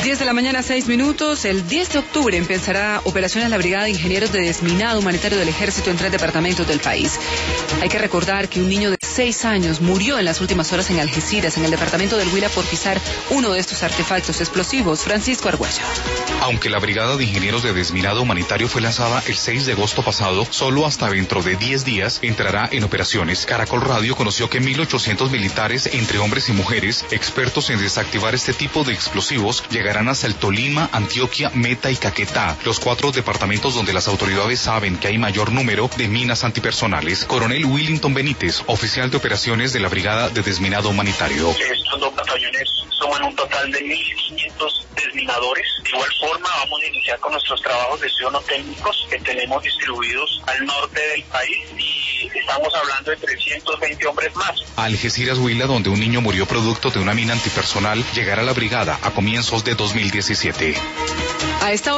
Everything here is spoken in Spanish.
10 de la mañana, 6 minutos. El 10 de octubre empezará operaciones la Brigada de Ingenieros de Desminado Humanitario del Ejército en 3 departamentos del país. Hay que recordar que un niño de 6 años murió en las últimas horas en Algeciras, en el departamento del Huila, por pisar uno de estos artefactos explosivos. Francisco Argüello. Aunque la Brigada de Ingenieros de Desminado Humanitario fue lanzada el 6 de agosto pasado, solo hasta dentro de 10 días entrará en operaciones. Caracol Radio conoció que 1.800 militares, entre hombres y mujeres, expertos en desactivar este tipo de explosivos, llegarán hasta el Tolima, Antioquia, Meta y Caquetá, los 4 departamentos donde las autoridades saben que hay mayor número de minas antipersonales. Coronel Willington Benítez, oficial de operaciones de la Brigada de Desminado Humanitario. Estos 2 batallones suman un total de 1.500 desminadores. De igual forma, vamos a iniciar con nuestros trabajos de estudio no técnicos que tenemos distribuidos al norte del país y estamos hablando de 320 hombres más. A Algeciras, Huila, donde un niño murió producto de una mina antipersonal, llegará la brigada a comienzos de 2017. A esta